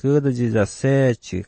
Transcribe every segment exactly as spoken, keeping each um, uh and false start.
Esquerda dezessete.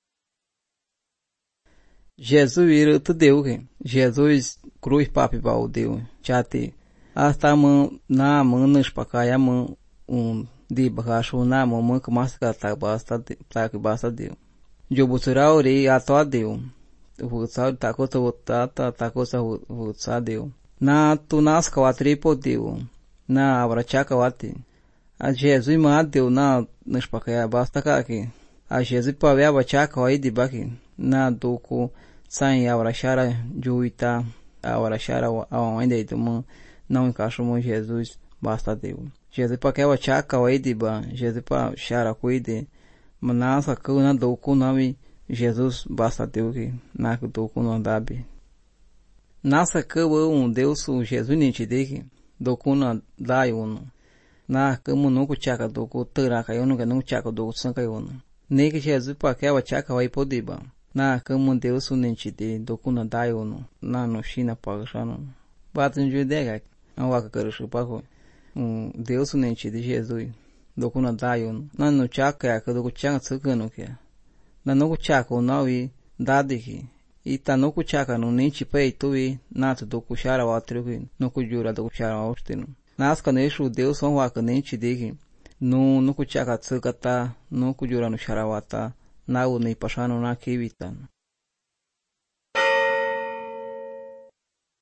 Jesus vira tu deu que Jesus cruz papi bau deu chate hasta man na manas pakai man um di bagacho na mamãe que mais que tá basta tá que basta deu jo busura ore ato deu o sal tá coisa tá tá tá coisa o sal deu na tu nas quatro po deu na abracha kawati a Jesus ma deu na nas pakai basta ka aqui a Jesus pa ver abracha kawai di baki na doko Sain abraçara juita abraçara aonde itu não encaixa com Jesus basta Deus Jesus para que o chaca o ediba Jesus para chara cuide manasa que na doku nami Jesus basta Deus que na doku não dabe nasa que o um Deus o Jesus nem te deke doku na dai uno na que mo não chaca doku tera caiu no que não chaca doku san caiu no nem que Jesus para que o chaca o ipodiba na como Deus o nente de dokuna daio no na no China pagano batem de dega a waka quero pago um Deus o nente de Jesus dokuna daio no na no chaka que do changa tsukano que na no chaka o nawi dade que e tá no chaka no nente peito e na to do kushara watro que no kujura do kushara ostino nas canesho Deus o waka nente de que no no chaka tsukata no kujura no sharawata na u nei pasano na kivita